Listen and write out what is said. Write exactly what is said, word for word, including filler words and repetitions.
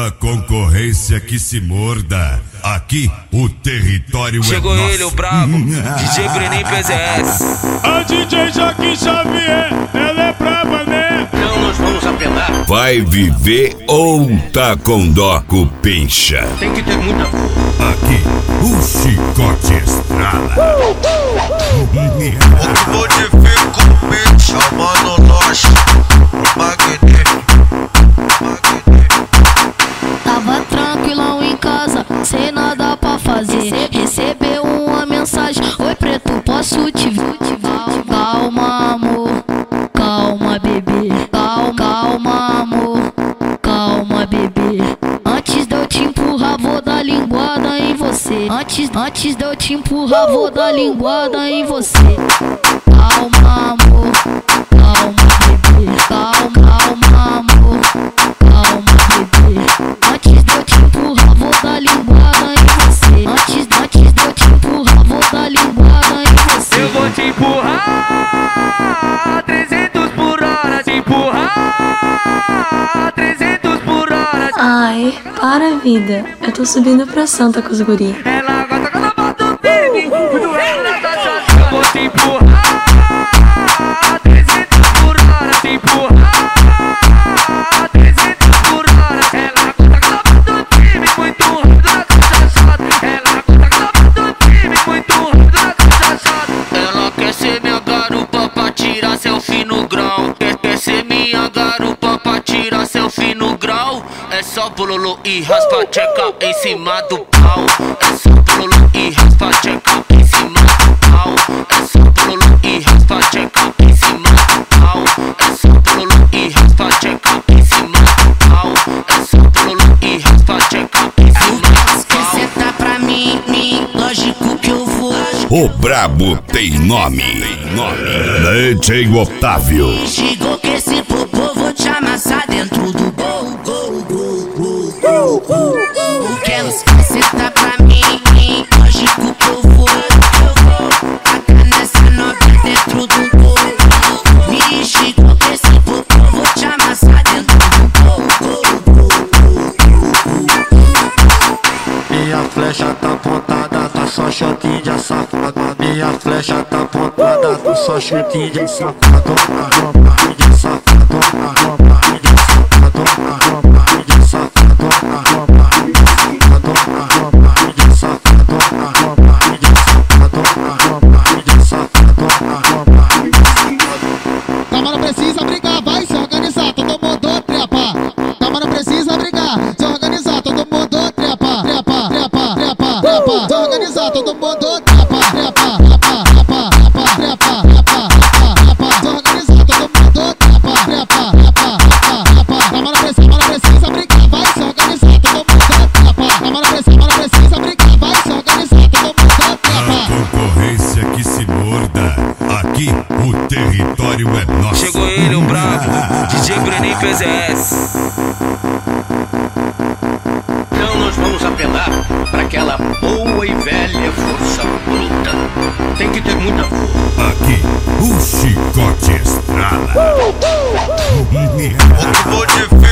A concorrência que se morda. Aqui o território Chegou é nosso. ele, o brabo, D J Breninho P Z S. A D J Joaquim Xavier, ela é braba, né? Não nos vamos apelar. Vai viver ou tá com dó com pincha? Tem que ter muita força. Aqui o chicote estrala. Modifico o beat, chamando nós magnífico. Tava tranquilão em casa, sem nada pra fazer. Recebeu uma mensagem: oi preto, posso te ver? Calma amor, calma bebê. Calma, calma amor, calma bebê. Antes de eu te empurrar, vou dar linguada em você. Antes, antes de eu te empurrar, vou dar linguada em você. Calma amor, calma bebê. Calma, calma amor, calma bebê. Antes de eu te empurrar, vou dar linguada em você. Antes, antes de eu te empurrar, vou dar linguada em você. Eu vou te empurrar trezentos por hora, te empurrar trezentos por hora. Ai, para a vida. Eu tô subindo pra Santa com os guri. Ela gosta quando eu boto o baby, quando ela tá chata. Eu vou te empurrar trezentos por hora, te empurrar trezentos por hora. Ela gosta quando eu boto o time, muito rápido na caixa chata. Ela gosta quando eu boto o time, muito rápido na caixa chata. Ela quer ser minha garupa pra tirar selfie no grau. Quer, quer ser minha garupa pra tirar selfie no grau. É só bololo e raspa tcheca em cima do pau. É só bololo e raspa tcheca em cima do pau. É só bololo e raspa tcheca em cima do pau. É só bololo e raspa tcheca em cima do pau. É só bololo e raspa tcheca em cima do pau. Cê tá pra mim, mim, lógico que eu vou. O brabo tem nome. Tem nome. D J Otávio. Chegou que esse popô, vou te amassar dentro do gol, gol, gol, gol, gol, gol. Quero cê tá pra mim, mim, lógico que eu vou. Eu vou tacar nessa novinha dentro do gol. Me chegou que esse popô, vou te amassar dentro do gol, gol, gol, gol. Minha flecha tá apontada, tá só shotinho de safada. Minha flecha tá apontada, tá só shotinho de safadona. De safadona, de safadona, de safadona, de safadona, de safadona, de safadona. Calma, não precisa brigar, vai se organizar, todo mundo trepa. Calma, não precisa brigar, se organizar, todo mundo trepa. Trepa, trepa, trepa, trepa. Se organizar, todo mundo trepa. Trepa, trepa, trepa, trepa, trepa, trepa, trepa. Se organizar, todo mundo trepa. Trepa, trepa, trepa, trepa. Calma, não precisa, não precisa brigar, vai se organizar, todo mundo trepa. Calma, não precisa, não precisa brigar, vai se organizar, todo mundo trepa. A concorrência que se morda. Aqui o território é nosso. Chegou ele, o brabo, D J Breninho P Z S. Não nos vamos apelar pra aquela boa e velha força bruta. Tem que ter muita força. Aqui o chicote estrala. Modifico